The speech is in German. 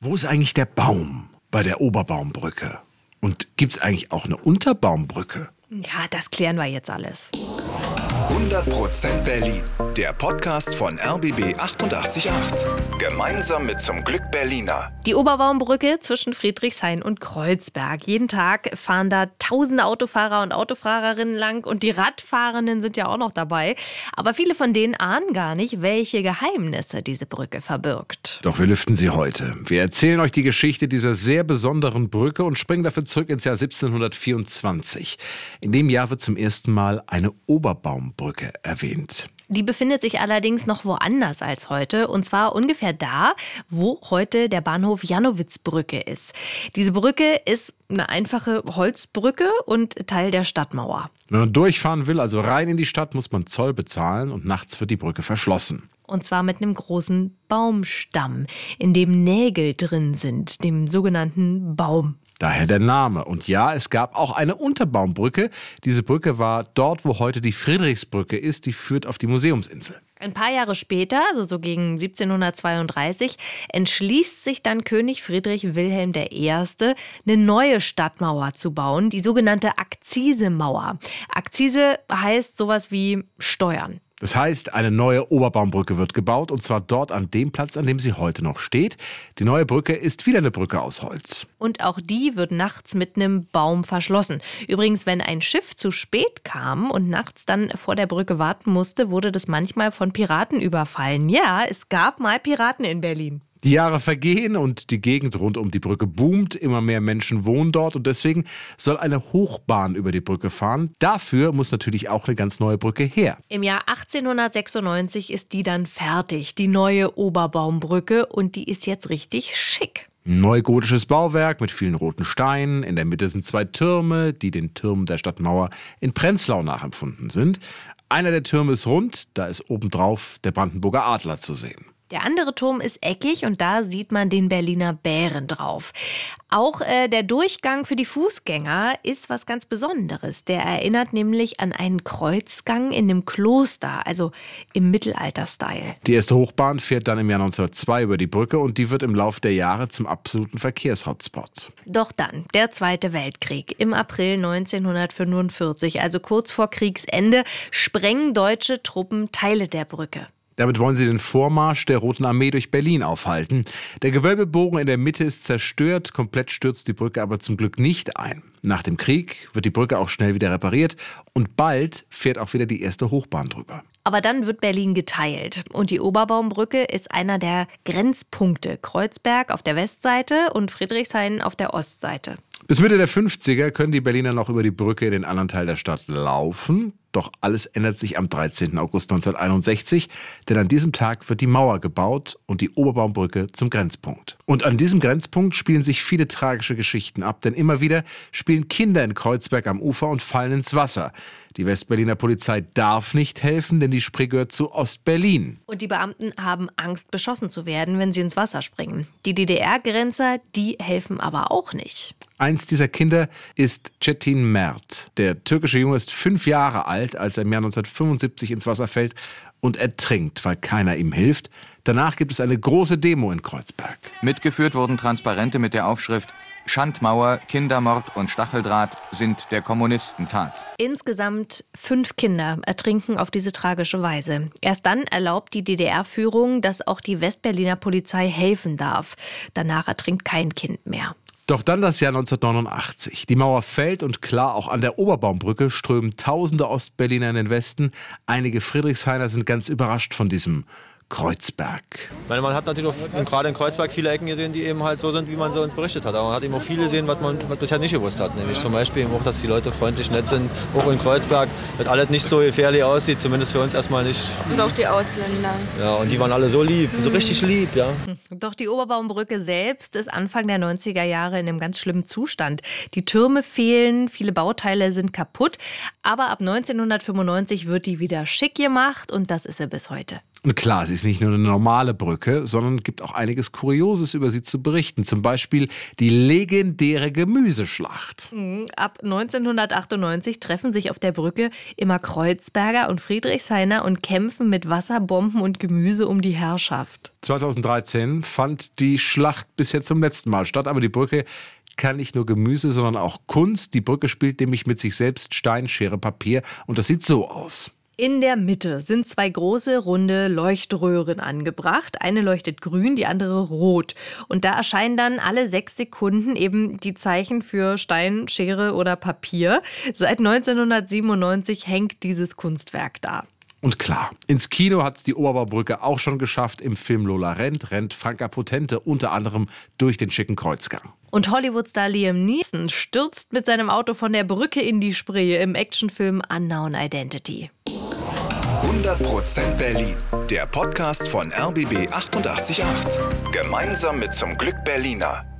Wo ist eigentlich der Baum bei der Oberbaumbrücke? Und gibt es eigentlich auch eine Unterbaumbrücke? Ja, das klären wir jetzt alles. 100% Berlin, der Podcast von RBB 888. Gemeinsam mit zum Glück Berliner. Die Oberbaumbrücke zwischen Friedrichshain und Kreuzberg. Jeden Tag fahren da tausende Autofahrer und Autofahrerinnen lang und die Radfahrenden sind ja auch noch dabei. Aber viele von denen ahnen gar nicht, welche Geheimnisse diese Brücke verbirgt. Doch wir lüften sie heute. Wir erzählen euch die Geschichte dieser sehr besonderen Brücke und springen dafür zurück ins Jahr 1724. In dem Jahr wird zum ersten Mal eine Oberbaumbrücke erwähnt. Die befindet sich allerdings noch woanders als heute, und zwar ungefähr da, wo heute der Bahnhof Jannowitzbrücke ist. Diese Brücke ist eine einfache Holzbrücke und Teil der Stadtmauer. Wenn man durchfahren will, also rein in die Stadt, muss man Zoll bezahlen und nachts wird die Brücke verschlossen. Und zwar mit einem großen Baumstamm, in dem Nägel drin sind, dem sogenannten Baum. Daher der Name. Und ja, es gab auch eine Unterbaumbrücke. Diese Brücke war dort, wo heute die Friedrichsbrücke ist. Die führt auf die Museumsinsel. Ein paar Jahre später, also so gegen 1732, entschließt sich dann König Friedrich Wilhelm I., eine neue Stadtmauer zu bauen, die sogenannte Akzisemauer. Akzise heißt sowas wie Steuern. Das heißt, eine neue Oberbaumbrücke wird gebaut und zwar dort an dem Platz, an dem sie heute noch steht. Die neue Brücke ist wieder eine Brücke aus Holz. Und auch die wird nachts mit einem Baum verschlossen. Übrigens, wenn ein Schiff zu spät kam und nachts dann vor der Brücke warten musste, wurde das manchmal von Piraten überfallen. Ja, es gab mal Piraten in Berlin. Die Jahre vergehen und die Gegend rund um die Brücke boomt. Immer mehr Menschen wohnen dort und deswegen soll eine Hochbahn über die Brücke fahren. Dafür muss natürlich auch eine ganz neue Brücke her. Im Jahr 1896 ist die dann fertig, die neue Oberbaumbrücke, und die ist jetzt richtig schick. Neugotisches Bauwerk mit vielen roten Steinen. In der Mitte sind zwei Türme, die den Türmen der Stadtmauer in Prenzlau nachempfunden sind. Einer der Türme ist rund, da ist obendrauf der Brandenburger Adler zu sehen. Der andere Turm ist eckig und da sieht man den Berliner Bären drauf. Auch der Durchgang für die Fußgänger ist was ganz Besonderes. Der erinnert nämlich an einen Kreuzgang in einem Kloster, also im Mittelalter-Style. Die erste Hochbahn fährt dann im Jahr 1902 über die Brücke und die wird im Laufe der Jahre zum absoluten Verkehrshotspot. Doch dann, der Zweite Weltkrieg. Im April 1945, also kurz vor Kriegsende, sprengen deutsche Truppen Teile der Brücke. Damit wollen sie den Vormarsch der Roten Armee durch Berlin aufhalten. Der Gewölbebogen in der Mitte ist zerstört, komplett stürzt die Brücke aber zum Glück nicht ein. Nach dem Krieg wird die Brücke auch schnell wieder repariert und bald fährt auch wieder die erste Hochbahn drüber. Aber dann wird Berlin geteilt und die Oberbaumbrücke ist einer der Grenzpunkte. Kreuzberg auf der Westseite und Friedrichshain auf der Ostseite. Bis Mitte der 50er können die Berliner noch über die Brücke in den anderen Teil der Stadt laufen. Doch alles ändert sich am 13. August 1961, denn an diesem Tag wird die Mauer gebaut und die Oberbaumbrücke zum Grenzpunkt. Und an diesem Grenzpunkt spielen sich viele tragische Geschichten ab, denn immer wieder spielen Kinder in Kreuzberg am Ufer und fallen ins Wasser. Die Westberliner Polizei darf nicht helfen, denn die Spree gehört zu Ostberlin. Und die Beamten haben Angst, beschossen zu werden, wenn sie ins Wasser springen. Die DDR-Grenzer, die helfen aber auch nicht. Eins dieser Kinder ist Çetin Mert. Der türkische Junge ist 5 Jahre alt, als er im Jahr 1975 ins Wasser fällt und ertrinkt, weil keiner ihm hilft. Danach gibt es eine große Demo in Kreuzberg. Mitgeführt wurden Transparente mit der Aufschrift Schandmauer, Kindermord und Stacheldraht sind der Kommunisten Tat. Insgesamt 5 Kinder ertrinken auf diese tragische Weise. Erst dann erlaubt die DDR-Führung, dass auch die Westberliner Polizei helfen darf. Danach ertrinkt kein Kind mehr. Doch dann das Jahr 1989. Die Mauer fällt und klar, auch an der Oberbaumbrücke strömen tausende Ostberliner in den Westen. Einige Friedrichshainer sind ganz überrascht von diesem Kreuzberg. Man hat natürlich auch gerade in Kreuzberg viele Ecken gesehen, die eben halt so sind, wie man sie uns berichtet hat. Aber man hat eben auch viele gesehen, was bisher nicht gewusst hat. Nämlich zum Beispiel eben auch, dass die Leute freundlich, nett sind, auch in Kreuzberg. Dass alles nicht so gefährlich aussieht, zumindest für uns erstmal nicht. Und auch die Ausländer. Ja, und die waren alle so lieb, so richtig lieb, ja. Doch die Oberbaumbrücke selbst ist Anfang der 90er Jahre in einem ganz schlimmen Zustand. Die Türme fehlen, viele Bauteile sind kaputt. Aber ab 1995 wird die wieder schick gemacht und das ist sie bis heute. Und klar, sie ist nicht nur eine normale Brücke, sondern gibt auch einiges Kurioses über sie zu berichten. Zum Beispiel die legendäre Gemüseschlacht. Ab 1998 treffen sich auf der Brücke immer Kreuzberger und Friedrichshainer und kämpfen mit Wasserbomben und Gemüse um die Herrschaft. 2013 fand die Schlacht bisher zum letzten Mal statt, aber die Brücke kann nicht nur Gemüse, sondern auch Kunst. Die Brücke spielt nämlich mit sich selbst Stein, Schere, Papier und das sieht so aus. In der Mitte sind 2 große, runde Leuchtröhren angebracht. Eine leuchtet grün, die andere rot. Und da erscheinen dann alle 6 Sekunden eben die Zeichen für Stein, Schere oder Papier. Seit 1997 hängt dieses Kunstwerk da. Und klar, ins Kino hat es die Oberbaumbrücke auch schon geschafft. Im Film Lola rennt Franka Potente unter anderem durch den schicken Kreuzgang. Und Hollywood-Star Liam Neeson stürzt mit seinem Auto von der Brücke in die Spree im Actionfilm Unknown Identity. 100% Berlin, der Podcast von RBB 888. Gemeinsam mit zum Glück Berliner.